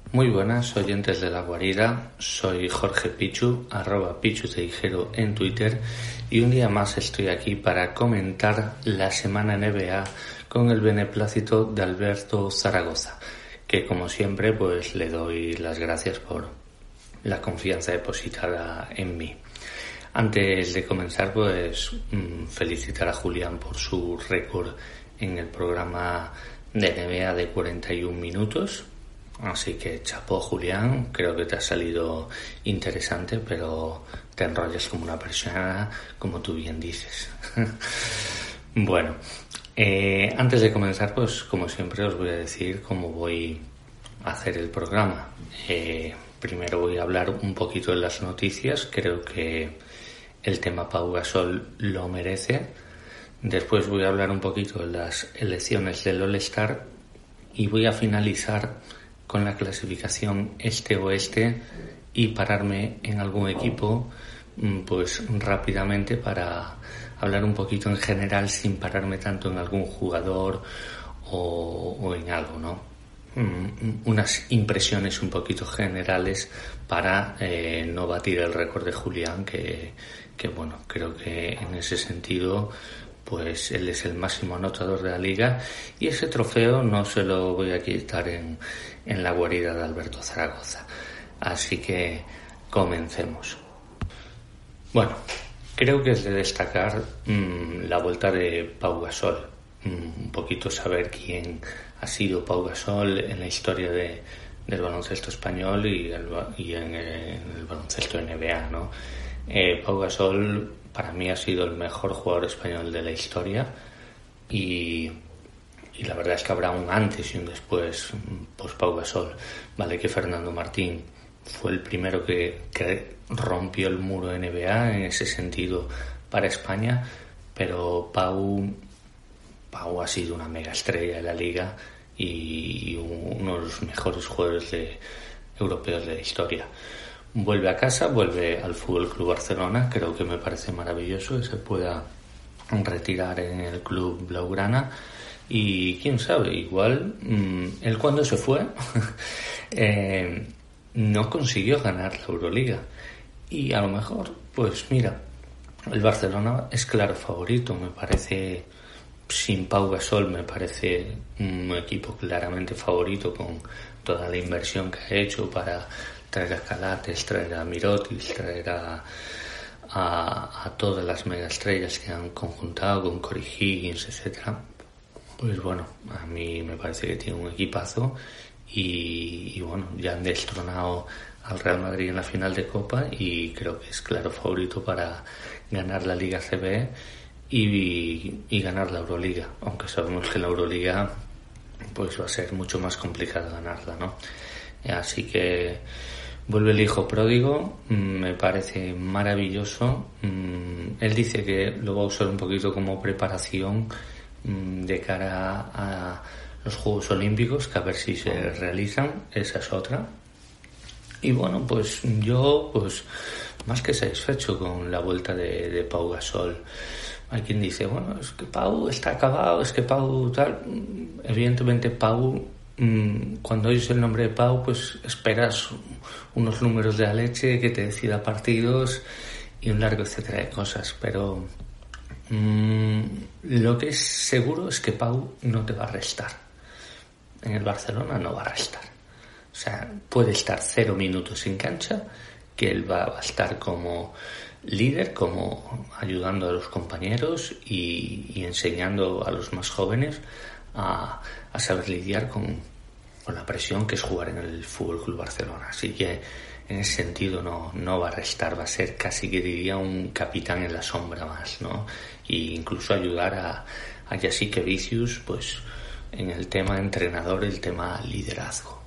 Muy buenas oyentes de La Guarida, soy Jorge Pichu, @PichuTeijero en Twitter, y un día más estoy aquí para comentar la semana NBA con el beneplácito de Alberto Zaragoza, que como siempre pues le doy las gracias por la confianza depositada en mí. Antes de comenzar pues felicitar a Julián por su récord en el programa de NBA de 41 minutos. Así que chapó, Julián, creo que te ha salido interesante, pero te enrollas como una persona, como tú bien dices. Bueno, antes de comenzar, pues como siempre os voy a decir cómo voy a hacer el programa. Primero voy a hablar un poquito de las noticias, creo que el tema Pau Gasol lo merece. Después voy a hablar un poquito de las elecciones del All-Star y voy a finalizar con la clasificación este-oeste y pararme en algún equipo pues rápidamente para hablar un poquito en general sin pararme tanto en algún jugador o en algo, ¿no? Unas impresiones un poquito generales para no batir el récord de Julián, que bueno, creo que en ese sentido pues él es el máximo anotador de la liga y ese trofeo no se lo voy a quitar en la guarida de Alberto Zaragoza. Así que comencemos. Bueno, creo que es de destacar la vuelta de Pau Gasol, un poquito saber quién ha sido Pau Gasol en la historia del baloncesto español y en el baloncesto NBA, ¿no? Pau Gasol para mí ha sido el mejor jugador español de la historia y la verdad es que habrá un antes y un después post Pau Gasol. Vale que Fernando Martín fue el primero que rompió el muro de NBA en ese sentido para España, pero Pau ha sido una mega estrella de la liga y uno de los mejores jugadores europeos de la historia. Vuelve a casa, vuelve al Fútbol Club Barcelona. Creo que me parece maravilloso que se pueda retirar en el club blaugrana y quién sabe, igual él cuando se fue no consiguió ganar la Euroliga y a lo mejor, pues mira, el Barcelona es claro favorito, me parece. Sin Pau Gasol me parece un equipo claramente favorito con toda la inversión que ha hecho para traer a Calates, traer a Mirotic, traer a todas las megaestrellas que han conjuntado con Corey Higgins, etcétera. Pues bueno, a mí me parece que tiene un equipazo y bueno, ya han destronado al Real Madrid en la final de Copa y creo que es claro favorito para ganar la Liga CB y ganar la Euroliga, aunque sabemos que la Euroliga pues va a ser mucho más complicado ganarla, ¿no? Así que vuelve el hijo pródigo, me parece maravilloso. Él dice que lo va a usar un poquito como preparación de cara a los Juegos Olímpicos, que a ver si se realizan, esa es otra. Y bueno, pues yo pues más que satisfecho con la vuelta de Pau Gasol. Hay quien dice, bueno, es que Pau está acabado, es que Pau tal. Evidentemente Pau, cuando oyes el nombre de Pau, pues esperas unos números de la leche, que te decida partidos y un largo etcétera de cosas, pero lo que es seguro es que Pau no te va a restar. En el Barcelona no va a restar. O sea, puede estar 0 minutos en cancha, que él va a estar como líder, como ayudando a los compañeros y enseñando a los más jóvenes a saber lidiar con la presión que es jugar en el Fútbol Club Barcelona. Así que en ese sentido no va a restar, va a ser casi que diría un capitán en la sombra más, ¿no? Y incluso ayudar a Jessica Vicious pues en el tema entrenador, el tema liderazgo.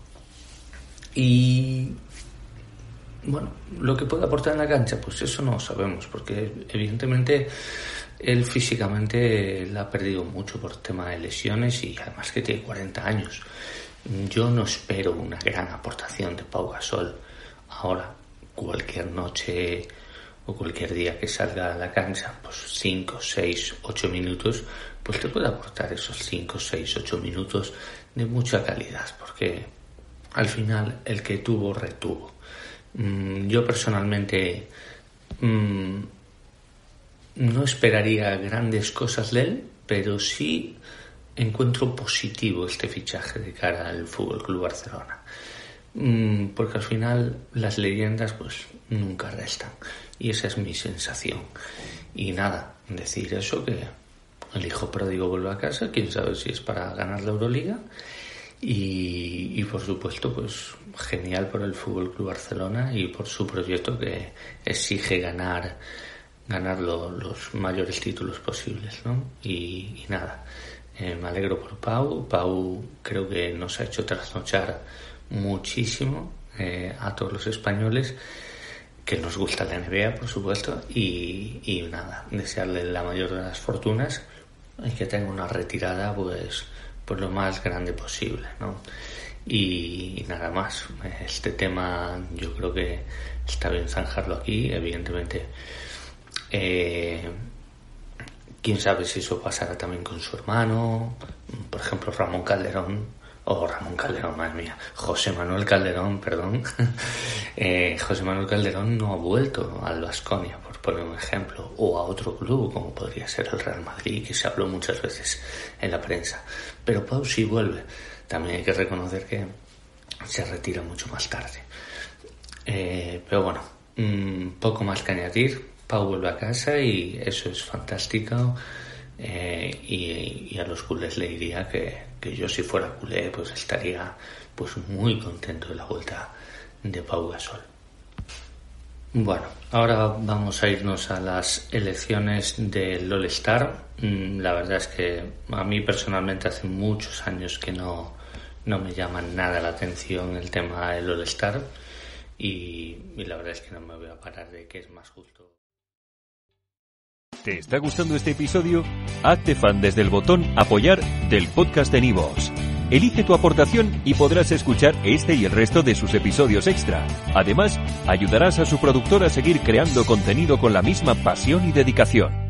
Y bueno, lo que puede aportar en la cancha, pues eso no lo sabemos, porque evidentemente él físicamente la ha perdido mucho por tema de lesiones y además que tiene 40 años. Yo no espero una gran aportación de Pau Gasol ahora. Cualquier noche o cualquier día que salga a la cancha, pues 5, 6, 8 minutos, pues te puede aportar esos 5, 6, 8 minutos de mucha calidad, porque al final el que tuvo, retuvo. Yo personalmente no esperaría grandes cosas de él, pero sí encuentro positivo este fichaje de cara al FC Barcelona. Porque al final las leyendas pues nunca restan, y esa es mi sensación. Y nada, decir eso, que el hijo pródigo vuelve a casa, quién sabe si es para ganar la Euroliga, y por supuesto pues genial por el FC Barcelona y por su proyecto, que exige ganar los mayores títulos posibles, ¿no? Y nada, me alegro por Pau creo que nos ha hecho trasnochar muchísimo a todos los españoles que nos gusta la NBA, por supuesto, y nada, desearle la mayor de las fortunas y que tenga una retirada pues lo más grande posible, ¿no? Y nada más. Este tema yo creo que está bien zanjarlo aquí. Evidentemente, quién sabe si eso pasará también con su hermano, por ejemplo José Manuel Calderón, perdón. José Manuel Calderón no ha vuelto al Baskonia, por poner un ejemplo, o a otro club como podría ser el Real Madrid, que se habló muchas veces en la prensa. Pero Pau sí vuelve. También hay que reconocer que se retira mucho más tarde. Pero bueno, poco más que añadir. Pau vuelve a casa y eso es fantástico. Y a los culés le diría que yo, si fuera culé, pues estaría pues muy contento de la vuelta de Pau Gasol. Bueno, ahora vamos a irnos a las elecciones del All-Star. La verdad es que a mí personalmente hace muchos años que no me llama nada la atención el tema del All-Star, y la verdad es que no me voy a parar de que es más justo. ¿Te está gustando este episodio? Hazte fan desde el botón Apoyar del podcast de Nivos. Elige tu aportación y podrás escuchar este y el resto de sus episodios extra. Además, ayudarás a su productor a seguir creando contenido con la misma pasión y dedicación.